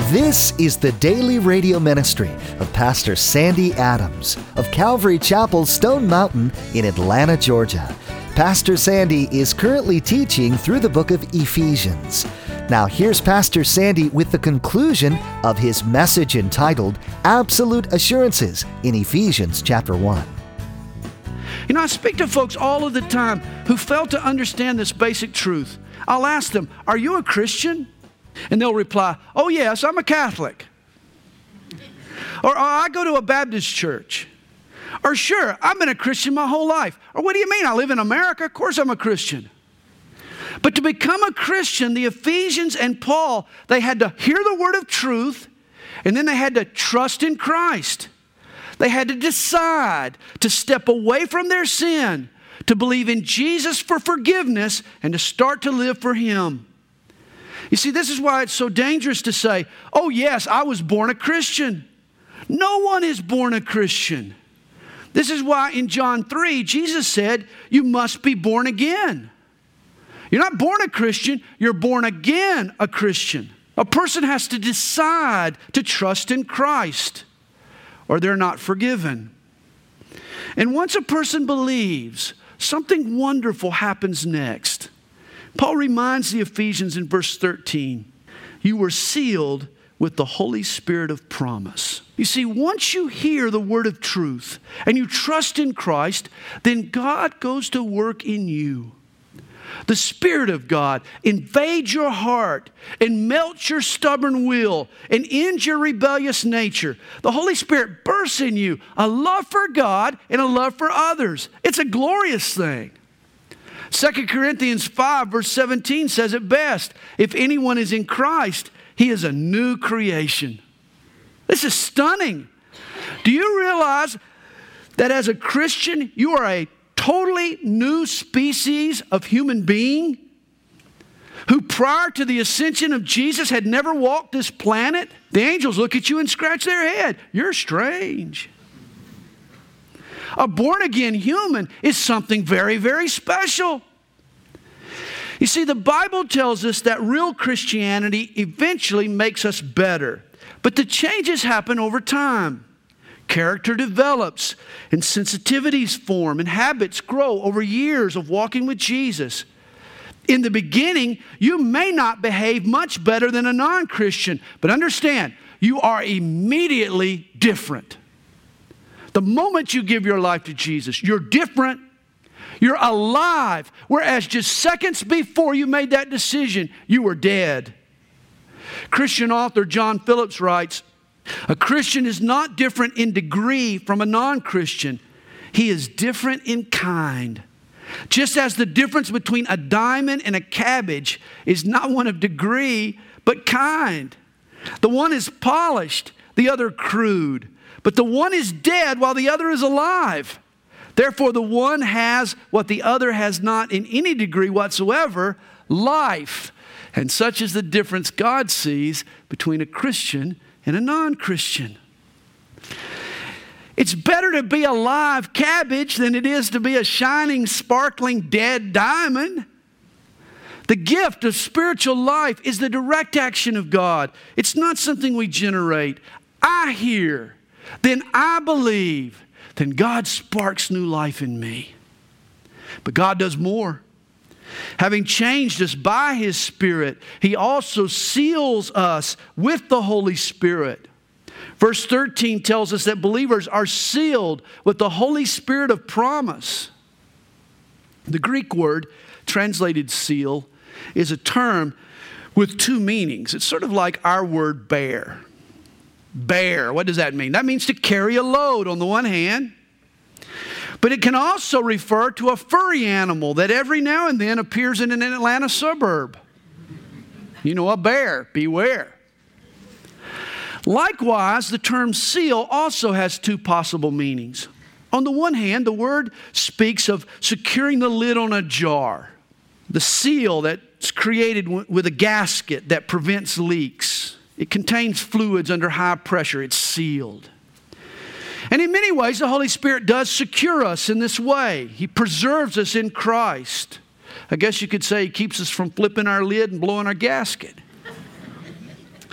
This is the daily radio ministry of Pastor Sandy Adams of Calvary Chapel, Stone Mountain in Atlanta, Georgia. Pastor Sandy is currently teaching through the book of Ephesians. Now here's Pastor Sandy with the conclusion of his message entitled Absolute Assurances in Ephesians chapter 1. You know, I speak to folks all of the time who fail to understand this basic truth. I'll ask them, "Are you a Christian?" And they'll reply, "Oh yes, I'm a Catholic." Or, "Oh, I go to a Baptist church." Or, "Sure, I've been a Christian my whole life." Or, "What do you mean? I live in America. Of course I'm a Christian." But to become a Christian, the Ephesians and Paul, they had to hear the word of truth, and then they had to trust in Christ. They had to decide to step away from their sin, to believe in Jesus for forgiveness, and to start to live for Him. You see, this is why it's so dangerous to say, "Oh yes, I was born a Christian." No one is born a Christian. This is why in John 3, Jesus said, you must be born again. You're not born a Christian, you're born again a Christian. A person has to decide to trust in Christ, or they're not forgiven. And once a person believes, something wonderful happens next. Paul reminds the Ephesians in verse 13, you were sealed with the Holy Spirit of promise. You see, once you hear the word of truth and you trust in Christ, then God goes to work in you. The Spirit of God invades your heart and melts your stubborn will and ends your rebellious nature. The Holy Spirit bursts in you a love for God and a love for others. It's a glorious thing. 2 Corinthians 5 verse 17 says it best. If anyone is in Christ, he is a new creation. This is stunning. Do you realize that as a Christian, you are a totally new species of human being who prior to the ascension of Jesus had never walked this planet? The angels look at you and scratch their head. You're strange. A born-again human is something very, very special. You see, the Bible tells us that real Christianity eventually makes us better. But the changes happen over time. Character develops, and sensitivities form, and habits grow over years of walking with Jesus. In the beginning, you may not behave much better than a non-Christian, but understand, you are immediately different. The moment you give your life to Jesus, you're different. You're alive. Whereas just seconds before you made that decision, you were dead. Christian author John Phillips writes, a Christian is not different in degree from a non-Christian. He is different in kind. Just as the difference between a diamond and a cabbage is not one of degree, but kind. The one is polished, the other crude. But the one is dead while the other is alive. Therefore, the one has what the other has not in any degree whatsoever, life. And such is the difference God sees between a Christian and a non-Christian. It's better to be a live cabbage than it is to be a shining, sparkling, dead diamond. The gift of spiritual life is the direct action of God. It's not something we generate. I hear. Then I believe, then God sparks new life in me. But God does more. Having changed us by His Spirit, He also seals us with the Holy Spirit. Verse 13 tells us that believers are sealed with the Holy Spirit of promise. The Greek word translated seal is a term with two meanings. It's sort of like our word bear. Bear, what does that mean? That means to carry a load on the one hand. But it can also refer to a furry animal that every now and then appears in an Atlanta suburb. You know, a bear, beware. Likewise, the term seal also has two possible meanings. On the one hand, the word speaks of securing the lid on a jar. The seal that's created with a gasket that prevents leaks. It contains fluids under high pressure. It's sealed. And in many ways, the Holy Spirit does secure us in this way. He preserves us in Christ. I guess you could say He keeps us from flipping our lid and blowing our gasket.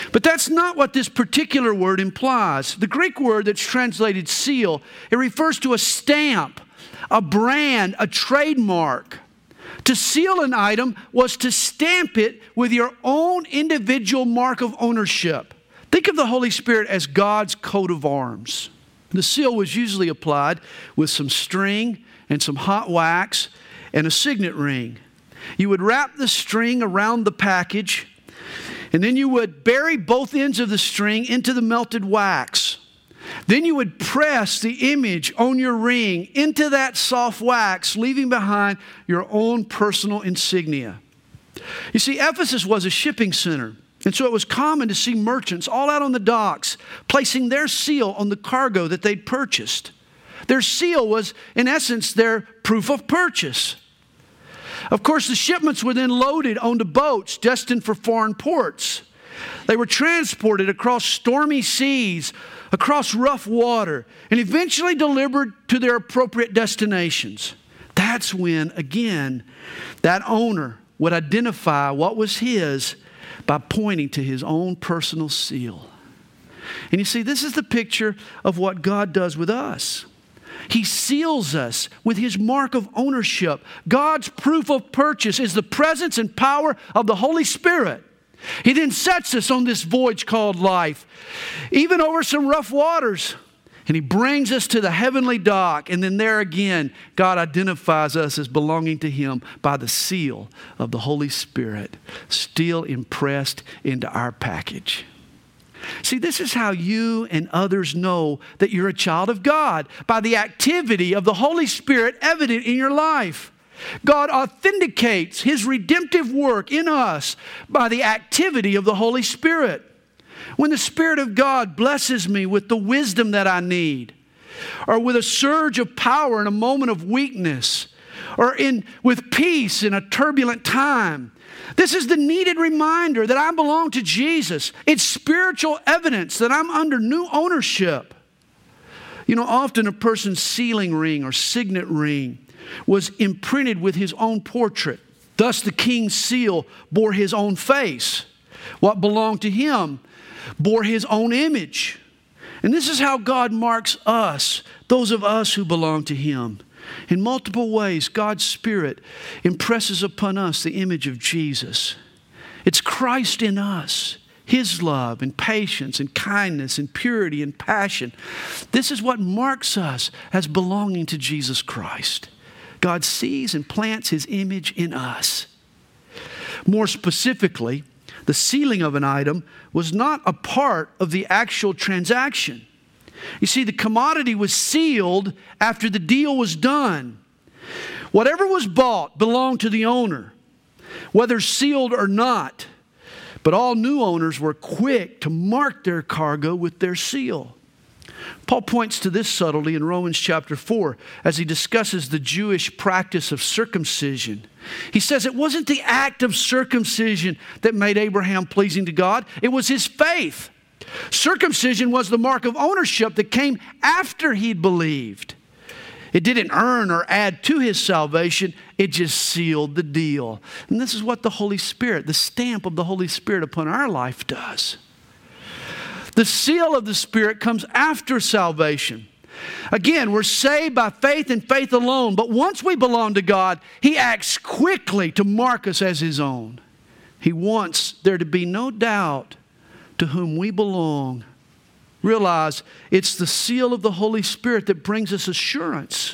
But that's not what this particular word implies. The Greek word that's translated seal, it refers to a stamp, a brand, a trademark. To seal an item was to stamp it with your own individual mark of ownership. Think of the Holy Spirit as God's coat of arms. The seal was usually applied with some string and some hot wax and a signet ring. You would wrap the string around the package, and then you would bury both ends of the string into the melted wax. Then you would press the image on your ring into that soft wax, leaving behind your own personal insignia. You see, Ephesus was a shipping center, and so it was common to see merchants all out on the docks placing their seal on the cargo that they'd purchased. Their seal was, in essence, their proof of purchase. Of course, the shipments were then loaded onto boats destined for foreign ports. They were transported across stormy seas, across rough water, and eventually delivered to their appropriate destinations. That's when, again, that owner would identify what was his by pointing to his own personal seal. And you see, this is the picture of what God does with us. He seals us with His mark of ownership. God's proof of purchase is the presence and power of the Holy Spirit. He then sets us on this voyage called life, even over some rough waters. And He brings us to the heavenly dock. And then there again, God identifies us as belonging to Him by the seal of the Holy Spirit, still impressed into our package. See, this is how you and others know that you're a child of God, by the activity of the Holy Spirit evident in your life. God authenticates His redemptive work in us by the activity of the Holy Spirit. When the Spirit of God blesses me with the wisdom that I need, or with a surge of power in a moment of weakness, or with peace in a turbulent time, this is the needed reminder that I belong to Jesus. It's spiritual evidence that I'm under new ownership. You know, often a person's sealing ring or signet ring was imprinted with his own portrait. Thus the king's seal bore his own face. What belonged to him bore his own image. And this is how God marks us, those of us who belong to Him. In multiple ways, God's Spirit impresses upon us the image of Jesus. It's Christ in us, His love and patience and kindness and purity and passion. This is what marks us as belonging to Jesus Christ. God sees and plants His image in us. More specifically, the sealing of an item was not a part of the actual transaction. You see, the commodity was sealed after the deal was done. Whatever was bought belonged to the owner, whether sealed or not. But all new owners were quick to mark their cargo with their seal. Paul points to this subtlety in Romans chapter 4 as he discusses the Jewish practice of circumcision. He says it wasn't the act of circumcision that made Abraham pleasing to God. It was his faith. Circumcision was the mark of ownership that came after he'd believed. It didn't earn or add to his salvation. It just sealed the deal. And this is what the Holy Spirit, the stamp of the Holy Spirit upon our life does. The seal of the Spirit comes after salvation. Again, we're saved by faith and faith alone. But once we belong to God, He acts quickly to mark us as His own. He wants there to be no doubt to whom we belong. Realize it's the seal of the Holy Spirit that brings us assurance.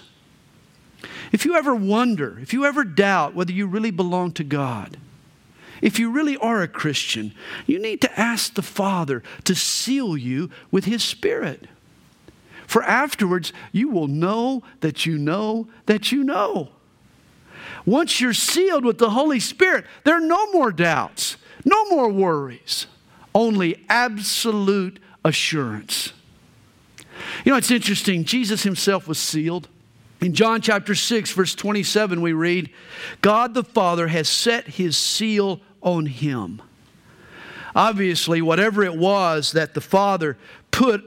If you ever wonder, if you ever doubt whether you really belong to God, if you really are a Christian, you need to ask the Father to seal you with His Spirit. For afterwards, you will know that you know that you know. Once you're sealed with the Holy Spirit, there are no more doubts, no more worries, only absolute assurance. You know, it's interesting. Jesus Himself was sealed. In John chapter 6, verse 27, we read, God the Father has set His seal on Him. Obviously, whenever it was that the Father put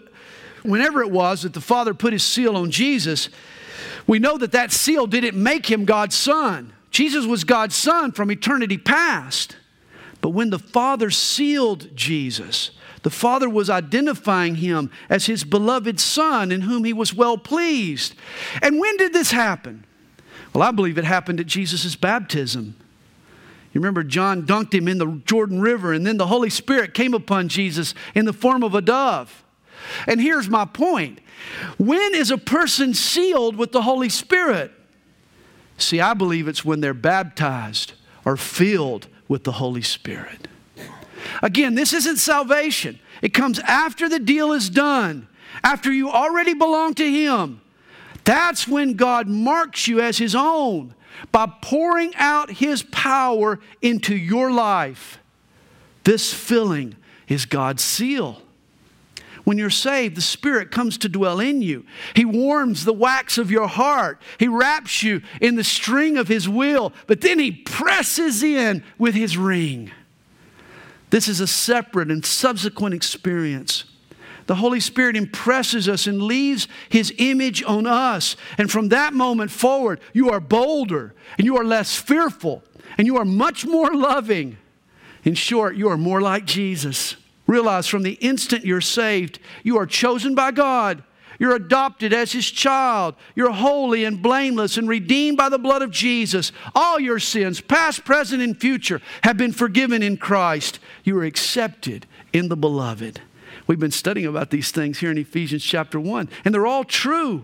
His seal on Jesus, we know that that seal didn't make Him God's Son. Jesus was God's Son from eternity past. But when the Father sealed Jesus, the Father was identifying him as his beloved Son in whom he was well pleased. And when did this happen? Well, I believe it happened at Jesus' baptism. You remember John dunked him in the Jordan River, and then the Holy Spirit came upon Jesus in the form of a dove. And here's my point. When is a person sealed with the Holy Spirit? See, I believe it's when they're baptized or filled with the Holy Spirit. Again, this isn't salvation. It comes after the deal is done, after you already belong to Him. That's when God marks you as His own by pouring out His power into your life. This filling is God's seal. When you're saved, the Spirit comes to dwell in you. He warms the wax of your heart. He wraps you in the string of His will, but then He presses in with His ring. This is a separate and subsequent experience. The Holy Spirit impresses us and leaves His image on us. And from that moment forward, you are bolder and you are less fearful and you are much more loving. In short, you are more like Jesus. Realize from the instant you're saved, you are chosen by God. You're adopted as His child. You're holy and blameless and redeemed by the blood of Jesus. All your sins, past, present, and future, have been forgiven in Christ. You are accepted in the Beloved. We've been studying about these things here in Ephesians chapter 1, and they're all true.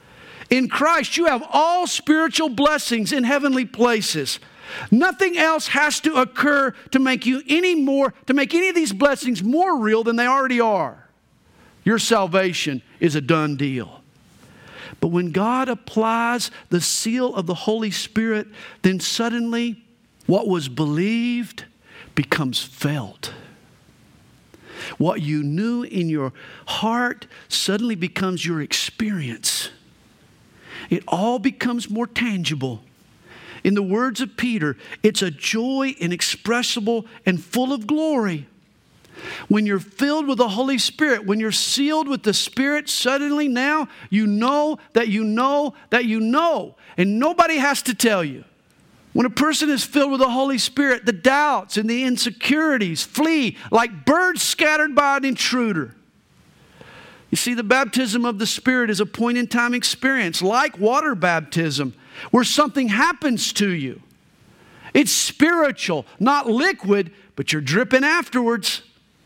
In Christ, you have all spiritual blessings in heavenly places. Nothing else has to occur to make any of these blessings more real than they already are. Your salvation is a done deal. But when God applies the seal of the Holy Spirit, then suddenly what was believed becomes felt. What you knew in your heart suddenly becomes your experience. It all becomes more tangible. In the words of Peter, it's a joy inexpressible and full of glory. When you're filled with the Holy Spirit, when you're sealed with the Spirit, suddenly now you know that you know that you know. And nobody has to tell you. When a person is filled with the Holy Spirit, the doubts and the insecurities flee like birds scattered by an intruder. You see, the baptism of the Spirit is a point-in-time experience, like water baptism, where something happens to you. It's spiritual, not liquid, but you're dripping afterwards.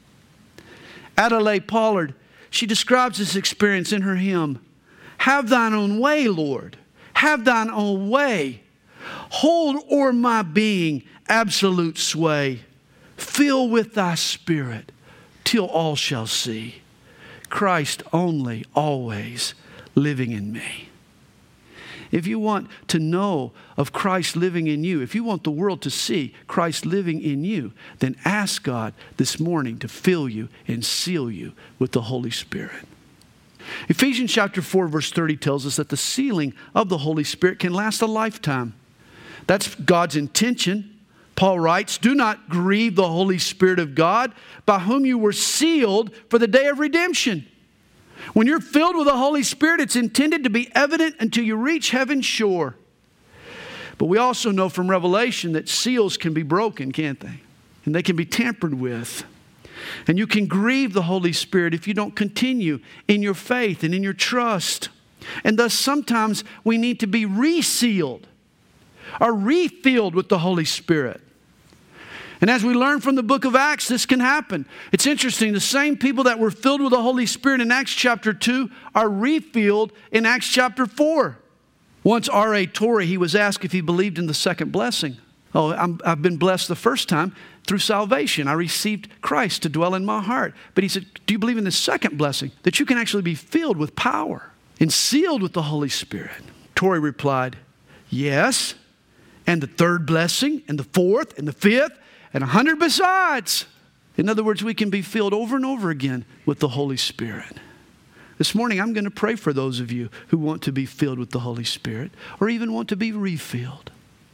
Adelaide Pollard, she describes this experience in her hymn, "Have thine own way, Lord, have thine own way. Hold o'er my being absolute sway. Fill with thy Spirit till all shall see Christ only, always living in me." If you want to know of Christ living in you, if you want the world to see Christ living in you, then ask God this morning to fill you and seal you with the Holy Spirit. Ephesians chapter 4 verse 30 tells us that the sealing of the Holy Spirit can last a lifetime. That's God's intention. Paul writes, "Do not grieve the Holy Spirit of God, by whom you were sealed for the day of redemption." When you're filled with the Holy Spirit, it's intended to be evident until you reach heaven's shore. But we also know from Revelation that seals can be broken, can't they? And they can be tampered with. And you can grieve the Holy Spirit if you don't continue in your faith and in your trust. And thus sometimes we need to be resealed or refilled with the Holy Spirit. And as we learn from the book of Acts, this can happen. It's interesting. The same people that were filled with the Holy Spirit in Acts chapter 2 are refilled in Acts chapter 4. Once R.A. Torrey, he was asked if he believed in the second blessing. I've been blessed the first time through salvation. I received Christ to dwell in my heart. But he said, do you believe in the second blessing? That you can actually be filled with power and sealed with the Holy Spirit. Torrey replied, yes. And the third blessing, and the fourth, and the fifth, and 100 besides. In other words, we can be filled over and over again with the Holy Spirit. This morning, I'm going to pray for those of you who want to be filled with the Holy Spirit or even want to be refilled.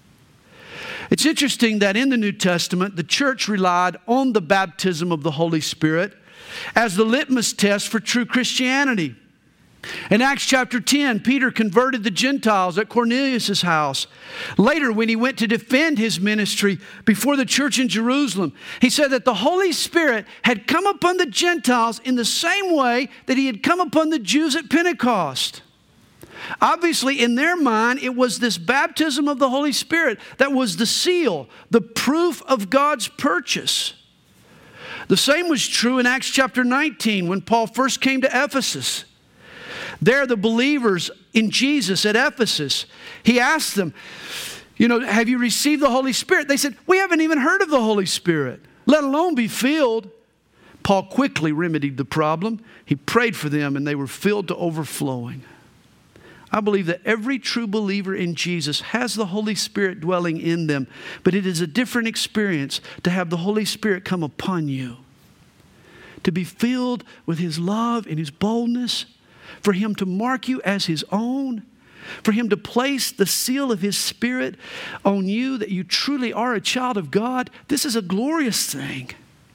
It's interesting that in the New Testament, the church relied on the baptism of the Holy Spirit as the litmus test for true Christianity. In Acts chapter 10, Peter converted the Gentiles at Cornelius' house. Later, when he went to defend his ministry before the church in Jerusalem, he said that the Holy Spirit had come upon the Gentiles in the same way that he had come upon the Jews at Pentecost. Obviously, in their mind, it was this baptism of the Holy Spirit that was the seal, the proof of God's purchase. The same was true in Acts chapter 19 when Paul first came to Ephesus. There, the believers in Jesus at Ephesus, he asked them, have you received the Holy Spirit? They said, we haven't even heard of the Holy Spirit, let alone be filled. Paul quickly remedied the problem. He prayed for them and they were filled to overflowing. I believe that every true believer in Jesus has the Holy Spirit dwelling in them, but it is a different experience to have the Holy Spirit come upon you, to be filled with His love and His boldness, for Him to mark you as His own, for Him to place the seal of His Spirit on you that you truly are a child of God. This is a glorious thing.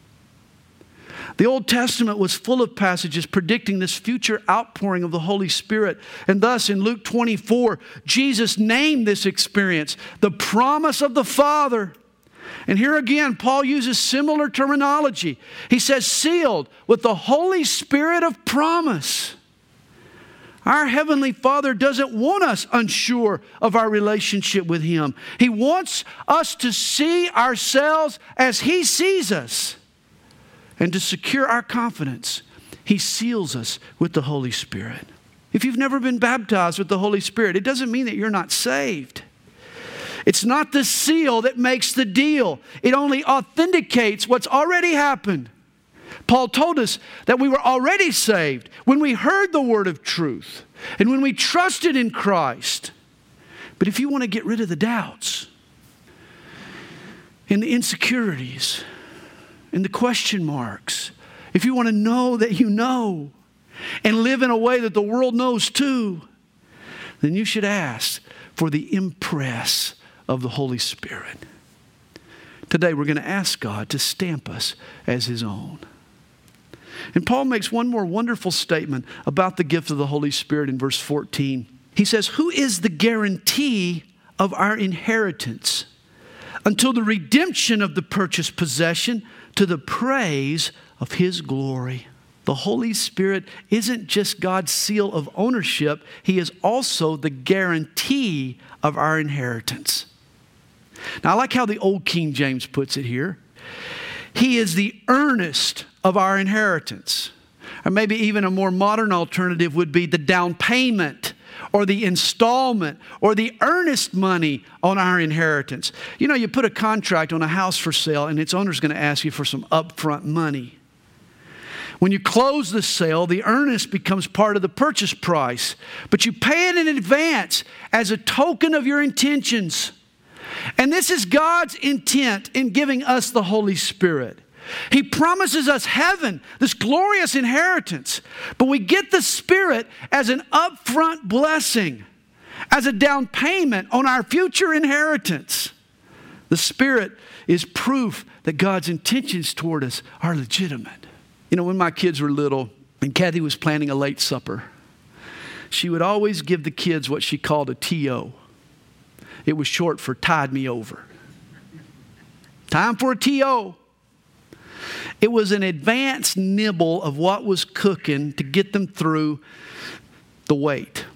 The Old Testament was full of passages predicting this future outpouring of the Holy Spirit. And thus in Luke 24, Jesus named this experience the promise of the Father. And here again, Paul uses similar terminology. He says, sealed with the Holy Spirit of promise. Our Heavenly Father doesn't want us unsure of our relationship with Him. He wants us to see ourselves as He sees us. And to secure our confidence, He seals us with the Holy Spirit. If you've never been baptized with the Holy Spirit, it doesn't mean that you're not saved. It's not the seal that makes the deal. It only authenticates what's already happened. Paul told us that we were already saved when we heard the word of truth and when we trusted in Christ. But if you want to get rid of the doubts and the insecurities and the question marks, if you want to know that you know and live in a way that the world knows too, then you should ask for the impress of the Holy Spirit. Today we're going to ask God to stamp us as His own. And Paul makes one more wonderful statement about the gift of the Holy Spirit in verse 14. He says, who is the guarantee of our inheritance until the redemption of the purchased possession to the praise of His glory? The Holy Spirit isn't just God's seal of ownership. He is also the guarantee of our inheritance. Now, I like how the old King James puts it here. He is the earnest of our inheritance. Or maybe even a more modern alternative would be the down payment or the installment or the earnest money on our inheritance. You know, you put a contract on a house for sale and its owner's going to ask you for some upfront money. When you close the sale, the earnest becomes part of the purchase price, but you pay it in advance as a token of your intentions. And this is God's intent in giving us the Holy Spirit. He promises us heaven, this glorious inheritance, but we get the Spirit as an upfront blessing, as a down payment on our future inheritance. The Spirit is proof that God's intentions toward us are legitimate. You know, when my kids were little and Kathy was planning a late supper, she would always give the kids what she called a TO. It was short for tide me over. Time for a TO. It was an advanced nibble of what was cooking to get them through the wait.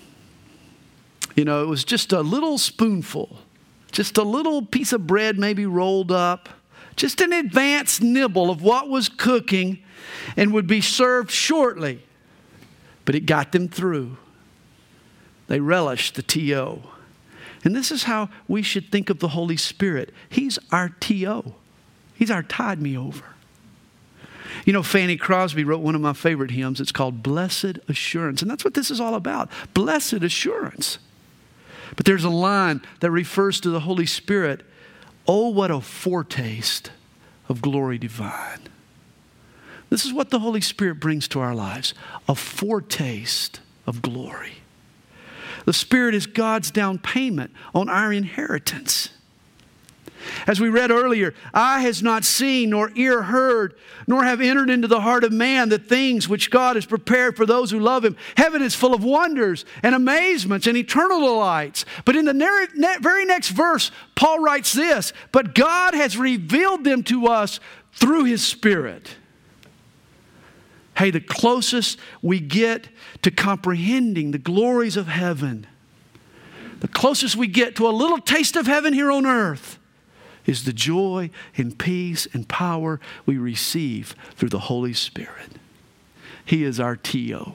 You know, it was just a little spoonful, just a little piece of bread maybe rolled up, just an advanced nibble of what was cooking and would be served shortly. But it got them through. They relished the TO. And this is how we should think of the Holy Spirit. He's our TO. He's our tide me over. You know, Fanny Crosby wrote one of my favorite hymns. It's called Blessed Assurance. And that's what this is all about. Blessed assurance. But there's a line that refers to the Holy Spirit. Oh, what a foretaste of glory divine. This is what the Holy Spirit brings to our lives. A foretaste of glory. The Spirit is God's down payment on our inheritance. As we read earlier, eye has not seen, nor ear heard, nor have entered into the heart of man the things which God has prepared for those who love Him. Heaven is full of wonders and amazements and eternal delights. But in the very next verse, Paul writes this, but God has revealed them to us through His Spirit. Hey, the closest we get to comprehending the glories of heaven, the closest we get to a little taste of heaven here on earth, is the joy and peace and power we receive through the Holy Spirit. He is our T.O.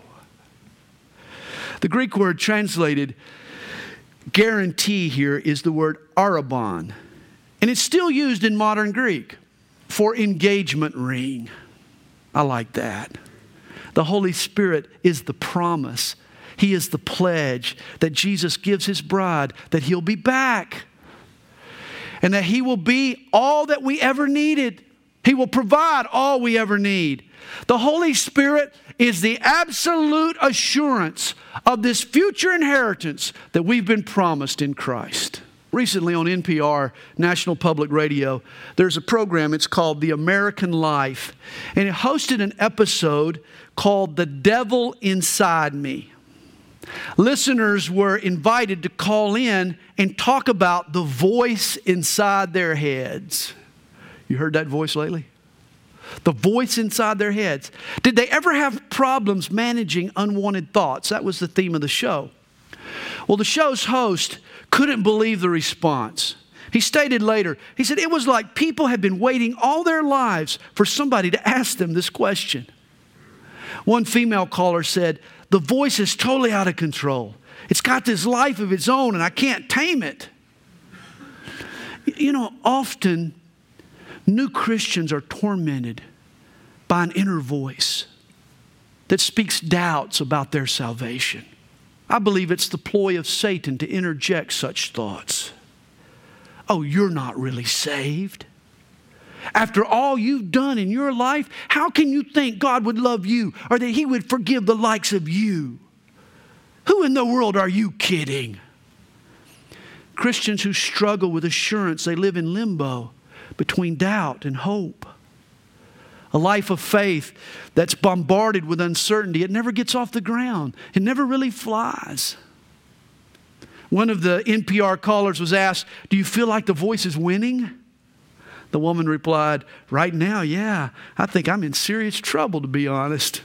The Greek word translated guarantee here is the word arrabon. And it's still used in modern Greek for engagement ring. I like that. The Holy Spirit is the promise. He is the pledge that Jesus gives His bride that He'll be back. And that He will be all that we ever needed. He will provide all we ever need. The Holy Spirit is the absolute assurance of this future inheritance that we've been promised in Christ. Recently on NPR, National Public Radio, there's a program, it's called The American Life. And it hosted an episode called The Devil Inside Me. Listeners were invited to call in and talk about the voice inside their heads. You heard that voice lately? The voice inside their heads. Did they ever have problems managing unwanted thoughts? That was the theme of the show. Well, the show's host couldn't believe the response. He stated later, he said, it was like people had been waiting all their lives for somebody to ask them this question. One female caller said, the voice is totally out of control. It's got this life of its own and I can't tame it. You know, often new Christians are tormented by an inner voice that speaks doubts about their salvation. I believe it's the ploy of Satan to interject such thoughts. Oh, you're not really saved. After all you've done in your life, how can you think God would love you or that He would forgive the likes of you? Who in the world are you kidding? Christians who struggle with assurance, they live in limbo between doubt and hope. A life of faith that's bombarded with uncertainty. It never gets off the ground. It never really flies. One of the NPR callers was asked, do you feel like the voice is winning? The woman replied, right now, yeah, I think I'm in serious trouble, to be honest.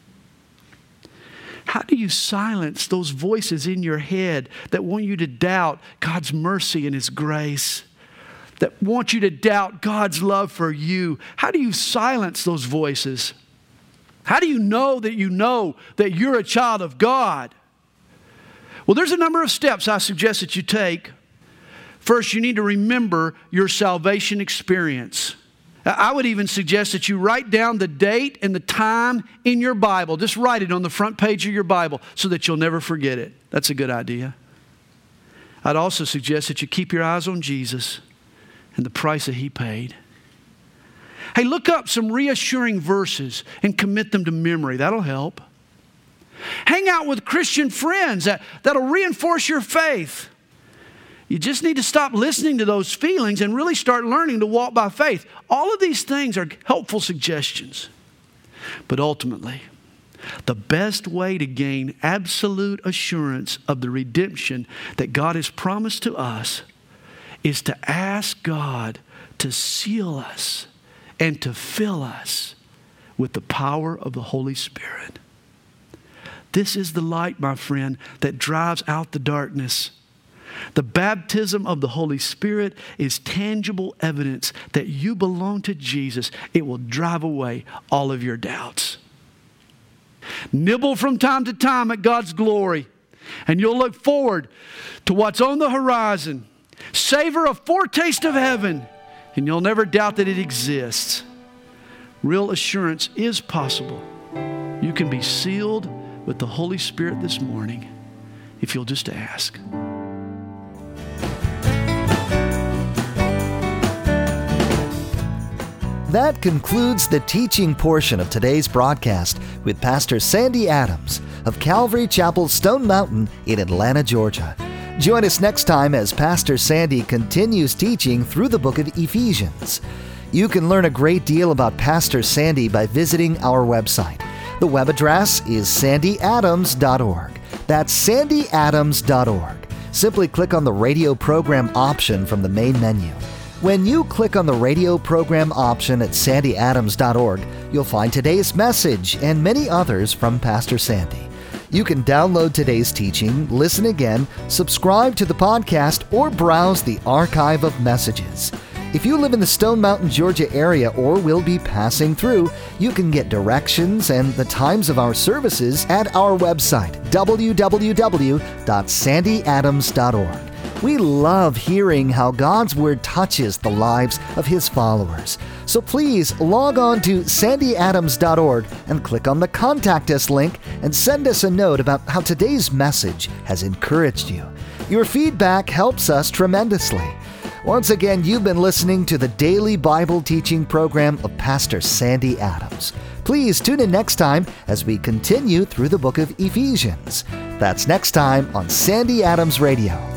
How do you silence those voices in your head that want you to doubt God's mercy and His grace? That want you to doubt God's love for you? How do you silence those voices? How do you know that you're a child of God? Well, there's a number of steps I suggest that you take. First, you need to remember your salvation experience. I would even suggest that you write down the date and the time in your Bible. Just write it on the front page of your Bible so that you'll never forget it. That's a good idea. I'd also suggest that you keep your eyes on Jesus and the price that He paid. Hey, look up some reassuring verses and commit them to memory. That'll help. Hang out with Christian friends that'll reinforce your faith. You just need to stop listening to those feelings and really start learning to walk by faith. All of these things are helpful suggestions. But ultimately, the best way to gain absolute assurance of the redemption that God has promised to us is to ask God to seal us and to fill us with the power of the Holy Spirit. This is the light, my friend, that drives out the darkness. The baptism of the Holy Spirit is tangible evidence that you belong to Jesus. It will drive away all of your doubts. Nibble from time to time at God's glory, and you'll look forward to what's on the horizon. Savor a foretaste of heaven, and you'll never doubt that it exists. Real assurance is possible. You can be sealed with the Holy Spirit this morning if you'll just ask. That concludes the teaching portion of today's broadcast with Pastor Sandy Adams of Calvary Chapel, Stone Mountain in Atlanta, Georgia. Join us next time as Pastor Sandy continues teaching through the book of Ephesians. You can learn a great deal about Pastor Sandy by visiting our website. The web address is sandyadams.org. That's sandyadams.org. Simply click on the radio program option from the main menu. When you click on the radio program option at sandyadams.org, you'll find today's message and many others from Pastor Sandy. You can download today's teaching, listen again, subscribe to the podcast, or browse the archive of messages. If you live in the Stone Mountain, Georgia area or will be passing through, you can get directions and the times of our services at our website, www.sandyadams.org. We love hearing how God's Word touches the lives of His followers. So please log on to sandyadams.org and click on the Contact Us link and send us a note about how today's message has encouraged you. Your feedback helps us tremendously. Once again, you've been listening to the daily Bible teaching program of Pastor Sandy Adams. Please tune in next time as we continue through the book of Ephesians. That's next time on Sandy Adams Radio.